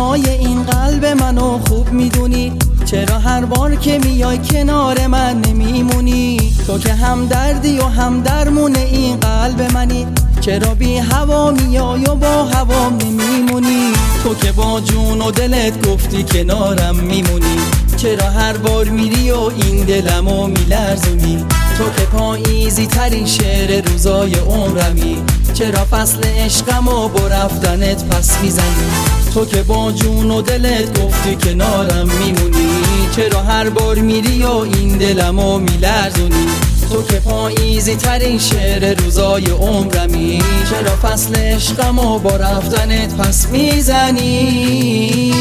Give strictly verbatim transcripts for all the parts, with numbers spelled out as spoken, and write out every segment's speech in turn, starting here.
هوای این قلب منو خوب میدونی، چرا هر بار که میای کنار من نمیمونی؟ تو که هم دردی و هم درمون این قلب منی، چرا بی هوا میای و با هوام نمیمونی؟ تو که با جون و دلت گفتی کنارم میمونی، چرا هر بار میری و این دلمو میلرزونی؟ تو که پاییزی ترین شعر روزای عمرمی، چرا فصل عشقمو با رفتنت پس میزنی؟ تو که با جون و دلت گفتی کنارم میمونی، چرا هر بار میری و این دلمو میلرزونی؟ تو که پاییزی ترین شعر روزای عمرمی، چرا فصل عشقمو با رفتنت پس میزنی؟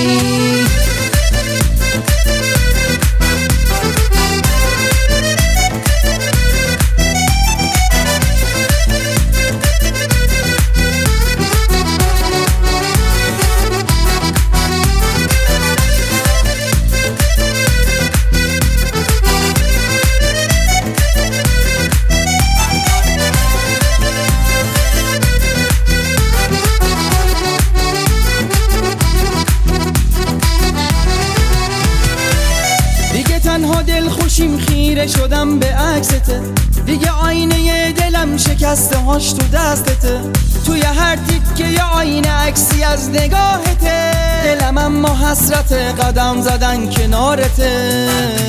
تنها دل خوشیم خیره شدم به عکسته، دیگه آینه دلم شکسته هاش تو دستته، توی هر تیکه ی آینه عکسی از نگاهته، دلم اما حسرت قدم زدن کنارته.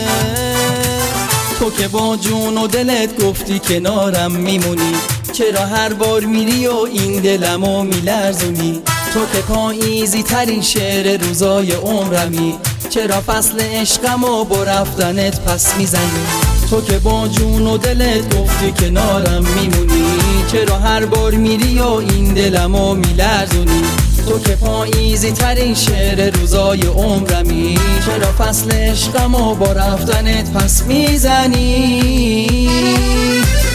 تو که با جون و دلت گفتی کنارم میمونی، چرا هر بار میری و این دلمو میلرزونی؟ تو که پاییزی ترین شعر روزای عمرمی، چرا فصل عشقمو با رفتنت پس میزنی؟ تو که با جون و دلت گفتی کنارم میمونی، چرا هر بار میری و این دلمو میلرزونی؟ تو که پاییزی ترین شعر روزای عمرمی، چرا فصل عشقمو با رفتنت پس میزنی؟